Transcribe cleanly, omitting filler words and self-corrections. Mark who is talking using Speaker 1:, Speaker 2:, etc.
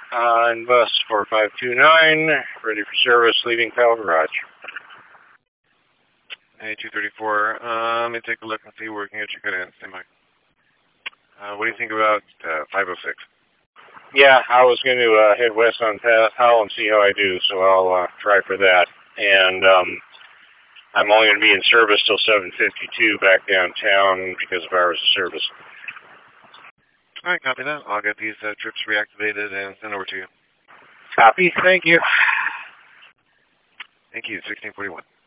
Speaker 1: on bus 4529, ready for service, leaving Powell Garage.
Speaker 2: Hey, 234. Let me take a look and see where we can get you good in. Stand by. What do you think about 506?
Speaker 1: Yeah, I was going to head west on Powell and see how I do, so I'll try for that. And I'm only going to be in service till 7:52 back downtown because of hours of service.
Speaker 2: All right, copy that. I'll get these trips reactivated and sent over to you.
Speaker 1: Copy. Thank you.
Speaker 2: Thank you. 1641.